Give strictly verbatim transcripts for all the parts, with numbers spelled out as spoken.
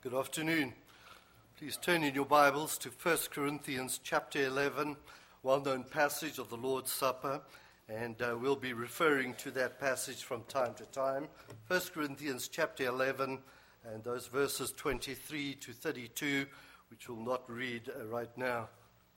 Good afternoon. Please turn in your Bibles to First Corinthians chapter eleven, well-known passage of the Lord's Supper, and uh, we'll be referring to that passage from time to time. First Corinthians chapter eleven, and those verses twenty-three to thirty-two, which we'll not read uh, right now.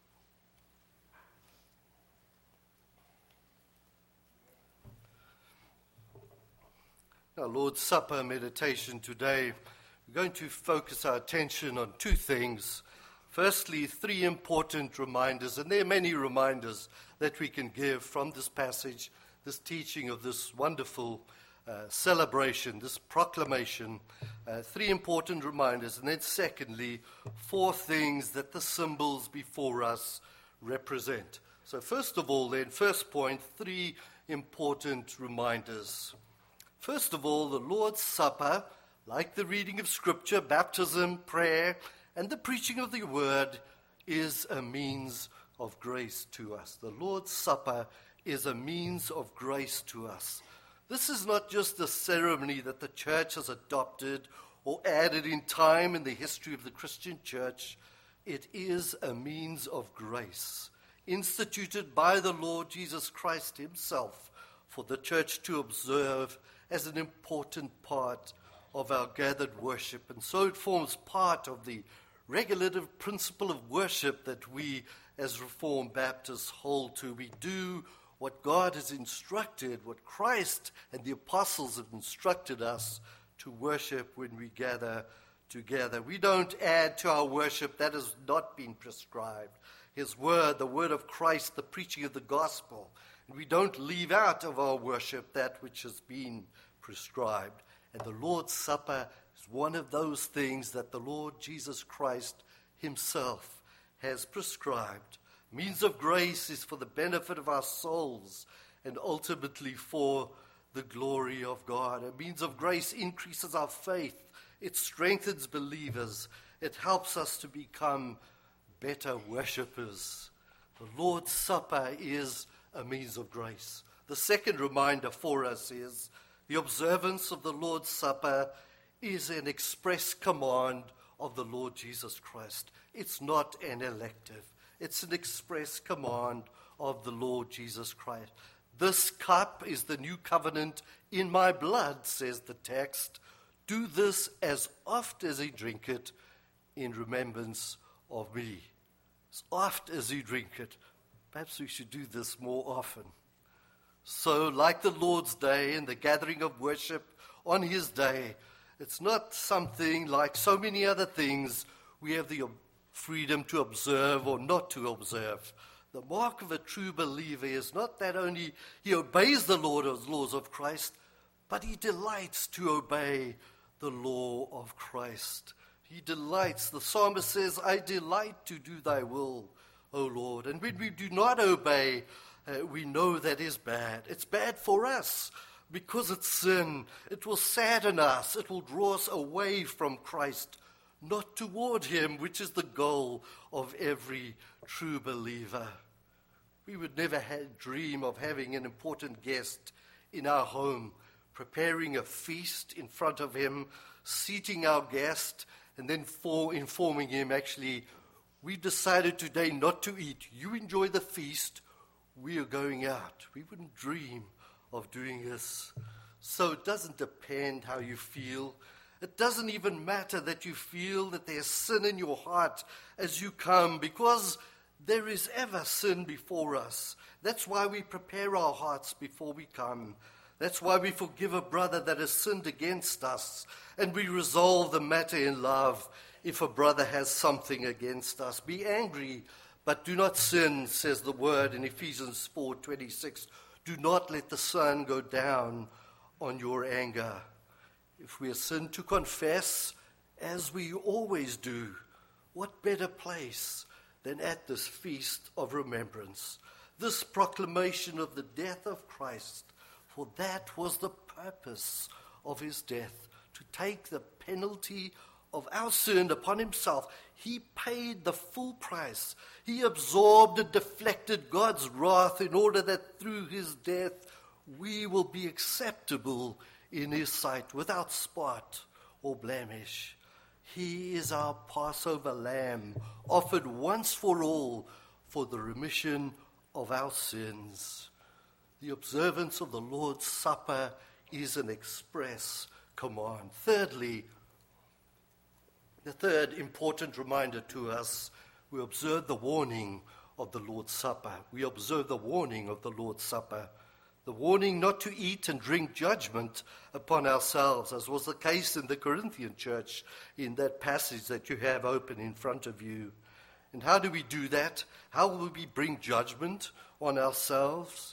Our Lord's Supper meditation today, we're going to focus our attention on two things. Firstly, three important reminders, and there are many reminders that we can give from this passage, this teaching of this wonderful uh, celebration, this proclamation. Uh, three important reminders, and then secondly, four things that the symbols before us represent. So first of all, then, first point, three important reminders. First of all, the Lord's Supper, like the reading of Scripture, baptism, prayer, and the preaching of the Word, is a means of grace to us. The Lord's Supper is a means of grace to us. This is not just a ceremony that the church has adopted or added in time in the history of the Christian church. It is a means of grace, instituted by the Lord Jesus Christ himself for the church to observe as an important part of our gathered worship. And so it forms part of the regulative principle of worship that we as Reformed Baptists hold to. We do what God has instructed, what Christ and the apostles have instructed us to worship when we gather together. We don't add to our worship that has not been prescribed. His word, the word of Christ, the preaching of the gospel. And we don't leave out of our worship that which has been prescribed. And the Lord's Supper is one of those things that the Lord Jesus Christ himself has prescribed. Means of grace is for the benefit of our souls and ultimately for the glory of God. A means of grace increases our faith. It strengthens believers. It helps us to become better worshippers. The Lord's Supper is a means of grace. The second reminder for us is the observance of the Lord's Supper is an express command of the Lord Jesus Christ. It's not an elective. It's an express command of the Lord Jesus Christ. This cup is the new covenant in my blood, says the text. Do this as oft as you drink it in remembrance of me. As oft as you drink it. Perhaps we should do this more often. So, like the Lord's Day and the gathering of worship on his day, it's not something like so many other things we have the freedom to observe or not to observe. The mark of a true believer is not that only he obeys the Lord's laws of Christ, but he delights to obey the law of Christ. He delights. The psalmist says, I delight to do thy will, O Lord. And when we do not obey, Uh, we know that is bad. It's bad for us because it's sin. It will sadden us. It will draw us away from Christ, not toward him, which is the goal of every true believer. We would never have, dream of having an important guest in our home, preparing a feast in front of him, seating our guest, and then for informing him, actually, we decided today not to eat. You enjoy the feast. We are going out. We wouldn't dream of doing this. So it doesn't depend how you feel. It doesn't even matter that you feel that there's sin in your heart as you come, because there is ever sin before us. That's why we prepare our hearts before we come. That's why we forgive a brother that has sinned against us, and we resolve the matter in love if a brother has something against us. Be angry, but do not sin, says the word in Ephesians four twenty-six. Do not let the sun go down on your anger. If we have sinned, to confess, as we always do, what better place than at this feast of remembrance, this proclamation of the death of Christ, for that was the purpose of his death, to take the penalty of our sin upon himself. He paid the full price. He absorbed and deflected God's wrath in order that through his death we will be acceptable in his sight, without spot or blemish. He is our Passover lamb, offered once for all for the remission of our sins. The observance of the Lord's Supper is an express command. Thirdly, the third important reminder to us, we observe the warning of the Lord's Supper. We observe the warning of the Lord's Supper. The warning not to eat and drink judgment upon ourselves, as was the case in the Corinthian church in that passage that you have open in front of you. And how do we do that? How will we bring judgment on ourselves?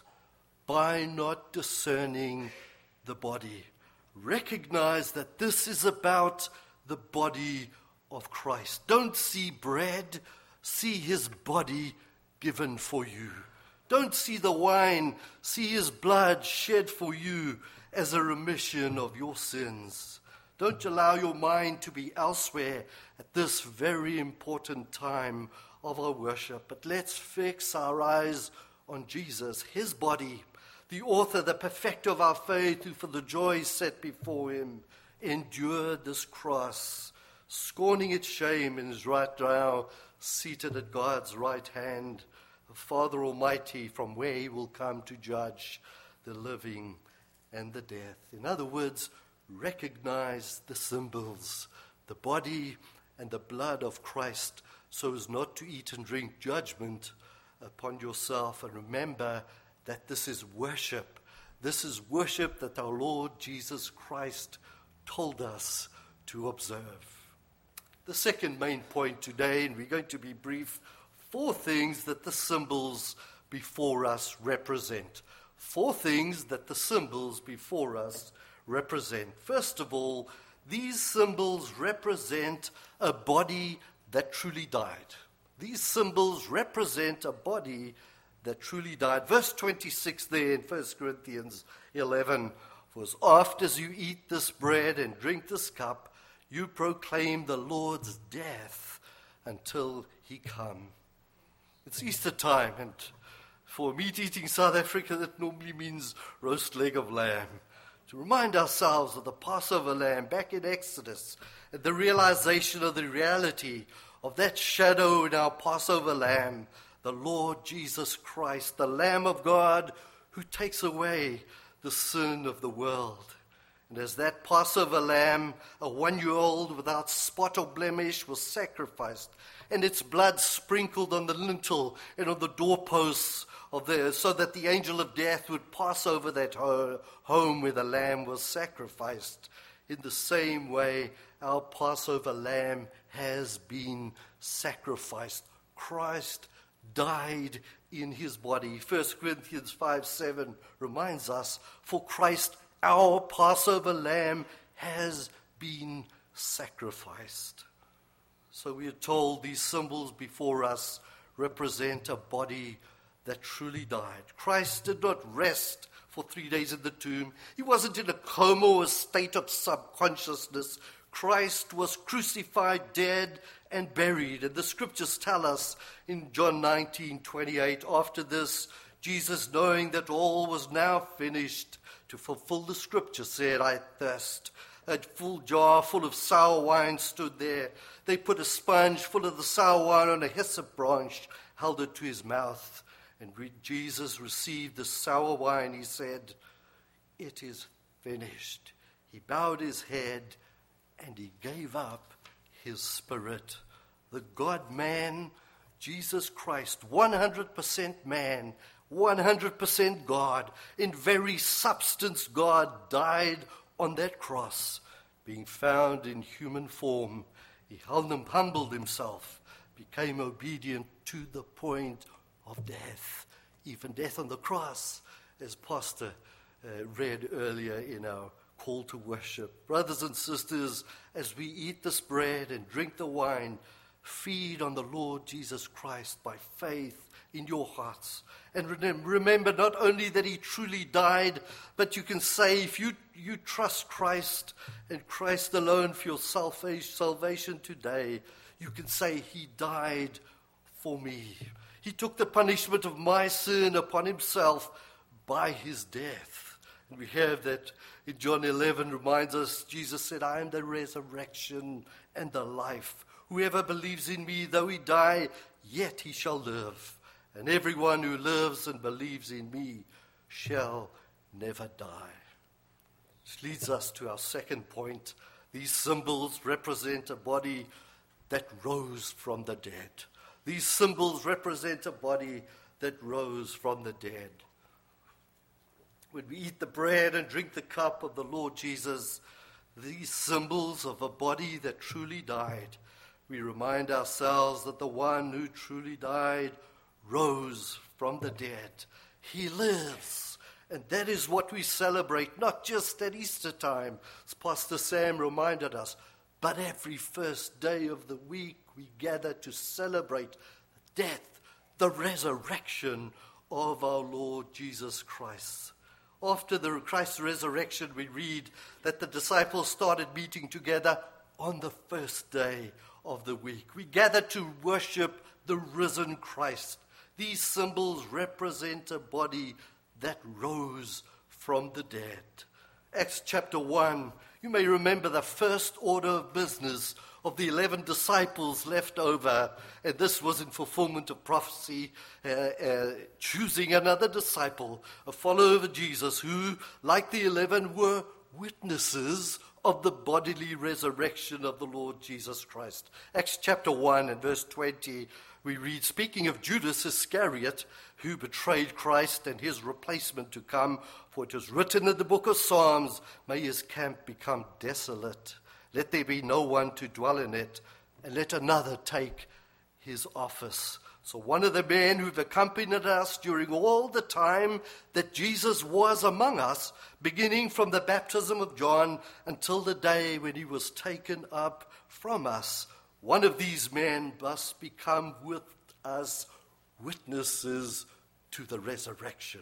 By not discerning the body. Recognize that this is about the body of Christ. Don't see bread, see his body given for you. Don't see the wine, see his blood shed for you as a remission of your sins. Don't allow your mind to be elsewhere at this very important time of our worship. But let's fix our eyes on Jesus, his body, the author, the perfecter of our faith, who for the joy set before him endured this cross, scorning its shame, and is right now seated at God's right hand, the Father Almighty, from where he will come to judge the living and the dead. In other words, recognize the symbols, the body and the blood of Christ, so as not to eat and drink judgment upon yourself. And remember that this is worship. This is worship that our Lord Jesus Christ told us to observe. The second main point today, and we're going to be brief, four things that the symbols before us represent. Four things that the symbols before us represent. First of all, these symbols represent a body that truly died. These symbols represent a body that truly died. Verse twenty-six there in First Corinthians eleven, for after you eat this bread and drink this cup, you proclaim the Lord's death until he come. It's Easter time, and for a meat-eating South Africa, that normally means roast leg of lamb. To remind ourselves of the Passover lamb back in Exodus, and the realization of the reality of that shadow in our Passover lamb, the Lord Jesus Christ, the Lamb of God, who takes away the sin of the world. And as that Passover lamb, a one-year-old without spot or blemish, was sacrificed, and its blood sprinkled on the lintel and on the doorposts of there, so that the angel of death would pass over that ho- home where the lamb was sacrificed. In the same way, our Passover lamb has been sacrificed. Christ died in his body. First Corinthians five seven reminds us, for Christ, our Passover lamb, has been sacrificed. So we are told these symbols before us represent a body that truly died. Christ did not rest for three days in the tomb. He wasn't in a coma or a state of subconsciousness. Christ was crucified, dead, and buried. And the scriptures tell us in John nineteen twenty-eight, after this, Jesus, knowing that all was now finished, to fulfill the scripture, said, I thirst. A full jar full of sour wine stood there. They put a sponge full of the sour wine on a hyssop branch, held it to his mouth. And when Jesus received the sour wine, he said, it is finished. He bowed his head and he gave up his spirit. The God-man, Jesus Christ, one hundred percent man, one hundred percent God, in very substance God, died on that cross. Being found in human form, he humbled himself, became obedient to the point of death, even death on the cross, as Pastor uh, read earlier in our call to worship. Brothers and sisters, as we eat this bread and drink the wine, feed on the Lord Jesus Christ by faith in your hearts. And remember not only that he truly died, but you can say, if you, you trust Christ and Christ alone for your salvation today, you can say, he died for me. He took the punishment of my sin upon himself by his death. And we have that in John eleven reminds us, Jesus said, I am the resurrection and the life. Whoever believes in me, though he die, yet he shall live. And everyone who lives and believes in me shall never die. Which leads us to our second point. These symbols represent a body that rose from the dead. These symbols represent a body that rose from the dead. When we eat the bread and drink the cup of the Lord Jesus, these symbols of a body that truly died, we remind ourselves that the one who truly died rose from the dead. He lives. And that is what we celebrate, not just at Easter time, as Pastor Sam reminded us, but every first day of the week we gather to celebrate the death, the resurrection of our Lord Jesus Christ. After the Christ's resurrection, we read that the disciples started meeting together on the first day of the week. We gather to worship the risen Christ. These symbols represent a body that rose from the dead. Acts chapter one, you may remember the first order of business of the eleven disciples left over, and this was in fulfillment of prophecy, uh, uh, choosing another disciple, a follower of Jesus, who, like the eleven, were witnesses of the bodily resurrection of the Lord Jesus Christ. Acts chapter one and verse twenty, we read, speaking of Judas Iscariot, who betrayed Christ and his replacement to come, for it is written in the book of Psalms, may his camp become desolate. Let there be no one to dwell in it, and let another take his office. So one of the men who've accompanied us during all the time that Jesus was among us, beginning from the baptism of John until the day when he was taken up from us, one of these men must become with us witnesses to the resurrection.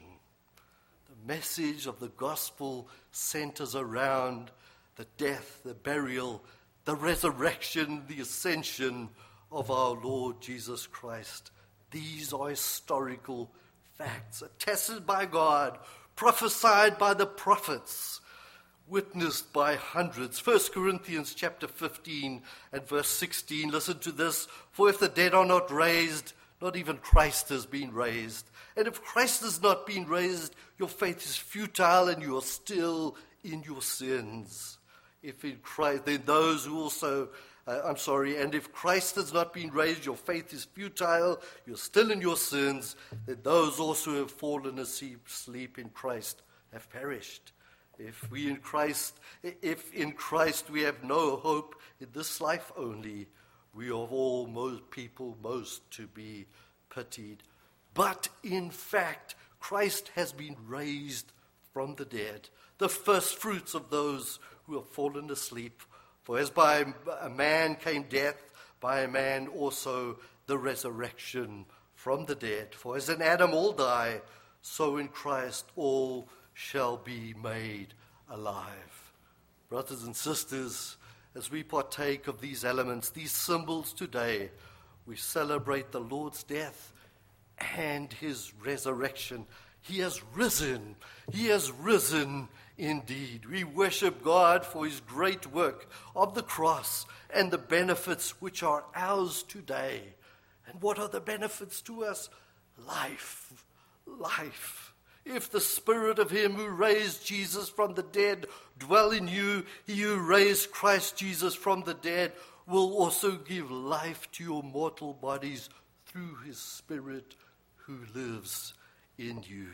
The message of the gospel centers around the death, the burial, the resurrection, the ascension of our Lord Jesus Christ. These are historical facts, attested by God, prophesied by the prophets, witnessed by hundreds. First Corinthians chapter fifteen and verse sixteen, listen to this. For if the dead are not raised, not even Christ has been raised. And if Christ has not been raised, your faith is futile and you are still in your sins. If in Christ, then those who also, uh, I'm sorry, and if Christ has not been raised, your faith is futile, you're still in your sins, then those also who have fallen asleep sleep in Christ have perished. If we in Christ, if in Christ we have no hope in this life only, we are of all most people most to be pitied. But in fact, Christ has been raised from the dead, the first fruits of those who have fallen asleep. For as by a man came death, by a man also the resurrection from the dead. For as in Adam all die, so in Christ all shall be made alive. Brothers and sisters, as we partake of these elements, these symbols today, we celebrate the Lord's death and his resurrection. He has risen. He has risen indeed. We worship God for his great work of the cross and the benefits which are ours today. And what are the benefits to us? Life. Life. If the spirit of him who raised Jesus from the dead dwell in you, he who raised Christ Jesus from the dead will also give life to your mortal bodies through his Spirit who lives in you.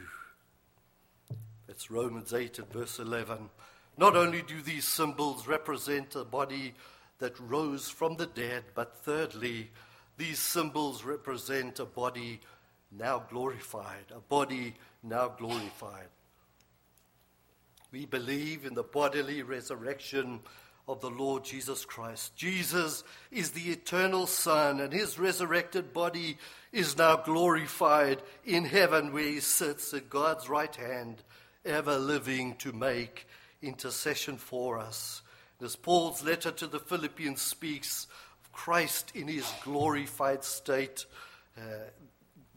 That's Romans eight and verse eleven. Not only do these symbols represent a body that rose from the dead, but thirdly, these symbols represent a body now glorified, a body now glorified. We believe in the bodily resurrection of the Lord Jesus Christ. Jesus is the eternal Son, and his resurrected body is now glorified in heaven, where he sits at God's right hand, ever living to make intercession for us. As Paul's letter to the Philippians speaks of Christ in his glorified state, uh,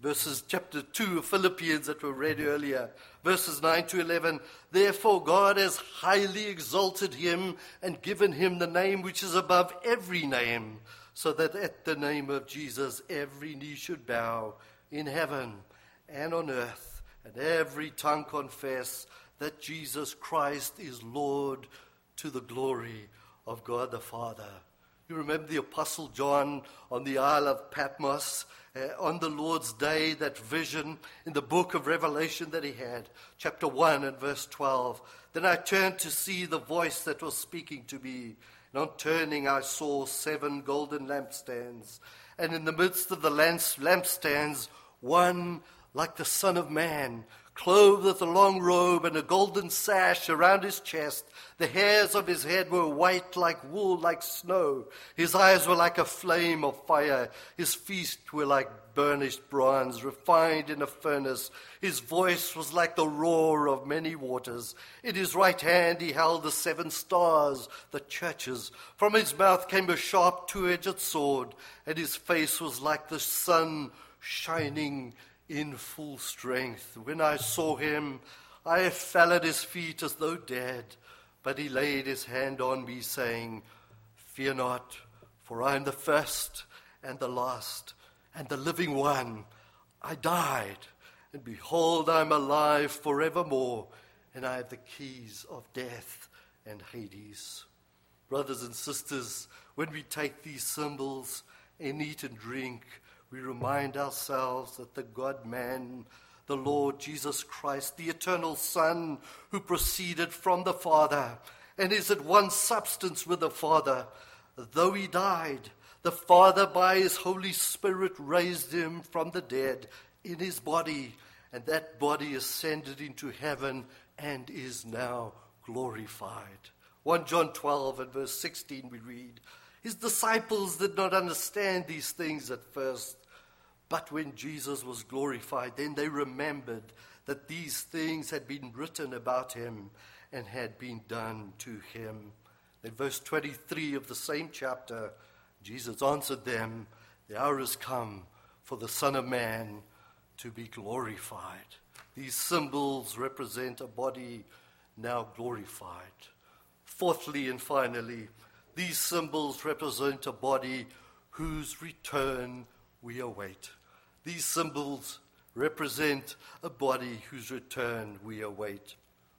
verses chapter two of Philippians that were read earlier, verses nine to eleven. Therefore God has highly exalted him and given him the name which is above every name, so that at the name of Jesus every knee should bow in heaven and on earth, and every tongue confess that Jesus Christ is Lord, to the glory of God the Father. You remember the Apostle John on the Isle of Patmos, uh, on the Lord's day, that vision in the book of Revelation that he had, chapter one and verse twelve. Then I turned to see the voice that was speaking to me, and on turning I saw seven golden lampstands, and in the midst of the lampstands one like the Son of Man, clothed with a long robe and a golden sash around his chest. The hairs of his head were white like wool, like snow. His eyes were like a flame of fire. His feet were like burnished bronze, refined in a furnace. His voice was like the roar of many waters. In his right hand he held the seven stars, the churches. From his mouth came a sharp two-edged sword, and his face was like the sun shining in full strength. When I saw him, I fell at his feet as though dead, but he laid his hand on me, saying, Fear not, for I am the first and the last and the living one. I died, and behold, I am alive forevermore, and I have the keys of death and Hades. Brothers and sisters, when we take these symbols and eat and drink, we remind ourselves that the God-man, the Lord Jesus Christ, the eternal Son, who proceeded from the Father and is at one substance with the Father, though he died, the Father by his Holy Spirit raised him from the dead in his body, and that body ascended into heaven and is now glorified. First John twelve and verse sixteen we read, his disciples did not understand these things at first, but when Jesus was glorified, then they remembered that these things had been written about him and had been done to him. In verse twenty-three of the same chapter, Jesus answered them, the hour has come for the Son of Man to be glorified. These symbols represent a body now glorified. Fourthly and finally, these symbols represent a body whose return we await. These symbols represent a body whose return we await.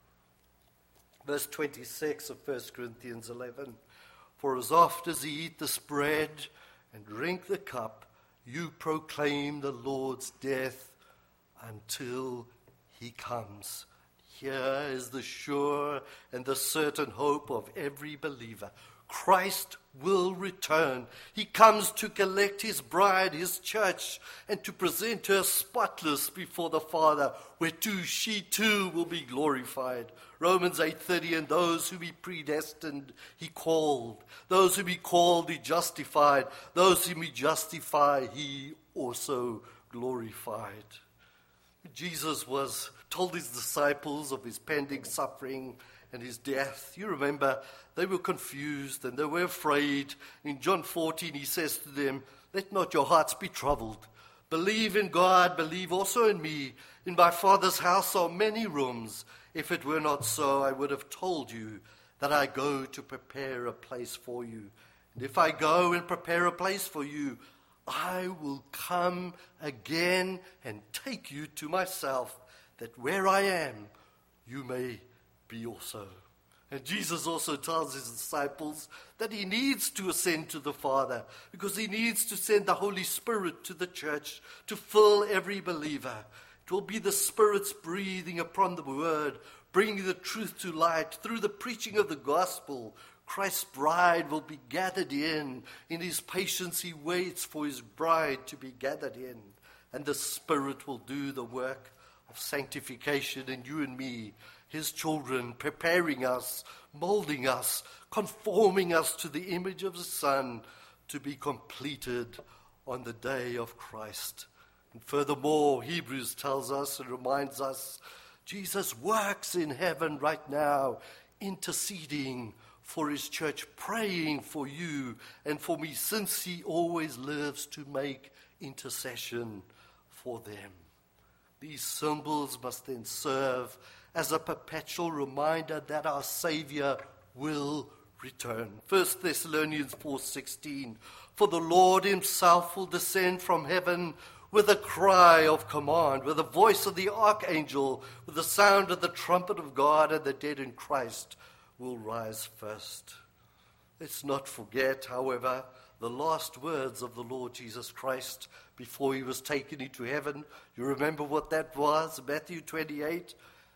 Verse twenty-six of First Corinthians eleven, for as oft as ye eat this bread and drink the cup, you proclaim the Lord's death until he comes. Here is the sure and the certain hope of every believer. Christ will return. He comes to collect his bride, his church, and to present her spotless before the Father, where too she too will be glorified. Romans eight thirty, and those whom he predestined, he called. Those whom he called, he justified. Those whom he justified, he also glorified. Jesus was told his disciples of his pending suffering and his death. You remember, they were confused and they were afraid. In John fourteen, he says to them, let not your hearts be troubled. Believe in God, believe also in me. In my Father's house are many rooms. If it were not so, I would have told you that I go to prepare a place for you. And if I go and prepare a place for you, I will come again and take you to myself, that where I am, you may be also. And Jesus also tells his disciples that he needs to ascend to the Father because he needs to send the Holy Spirit to the church to fill every believer. It will be the Spirit's breathing upon the word, bringing the truth to light. Through the preaching of the gospel, Christ's bride will be gathered in. In his patience, he waits for his bride to be gathered in. And the Spirit will do the work of sanctification in you and me, his children, preparing us, molding us, conforming us to the image of the Son to be completed on the day of Christ. And furthermore, Hebrews tells us and reminds us, Jesus works in heaven right now, interceding for his church, praying for you and for me, since he always lives to make intercession for them. These symbols must then serve as a perpetual reminder that our Savior will return. First Thessalonians four sixteen, for the Lord himself will descend from heaven with a cry of command, with the voice of the archangel, with the sound of the trumpet of God, and the dead in Christ will rise first. Let's not forget, however, the last words of the Lord Jesus Christ before he was taken into heaven. You remember what that was? Matthew twenty-eight.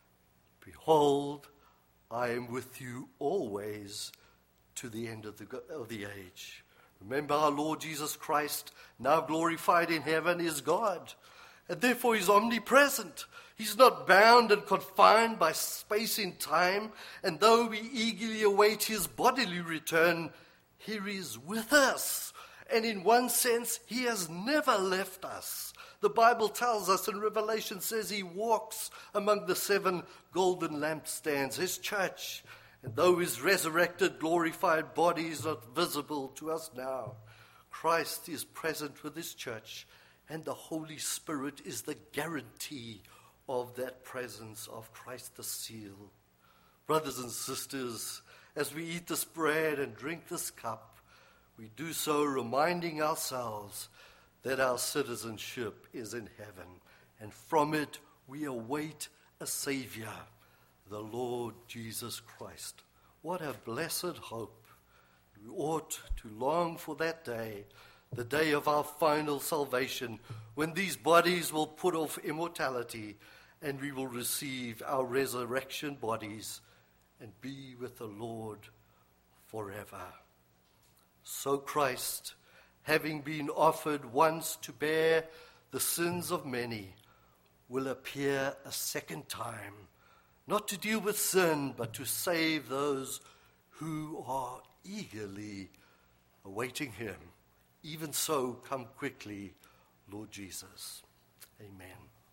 Behold, I am with you always to the end of the, of the age. Remember, our Lord Jesus Christ, now glorified in heaven, is God, and therefore he's omnipresent. He's not bound and confined by space and time, and though we eagerly await his bodily return, here he is with us. And in one sense, he has never left us. The Bible tells us, and Revelation says, he walks among the seven golden lampstands, his church. And though his resurrected, glorified body is not visible to us now, Christ is present with his church, and the Holy Spirit is the guarantee of that presence of Christ the seal. Brothers and sisters, as we eat this bread and drink this cup, we do so reminding ourselves that our citizenship is in heaven, and from it we await a Savior, the Lord Jesus Christ. What a blessed hope. We ought to long for that day, the day of our final salvation, when these bodies will put off immortality and we will receive our resurrection bodies and be with the Lord forever. So Christ, having been offered once to bear the sins of many, will appear a second time, not to deal with sin, but to save those who are eagerly awaiting him. Even so, come quickly, Lord Jesus. Amen.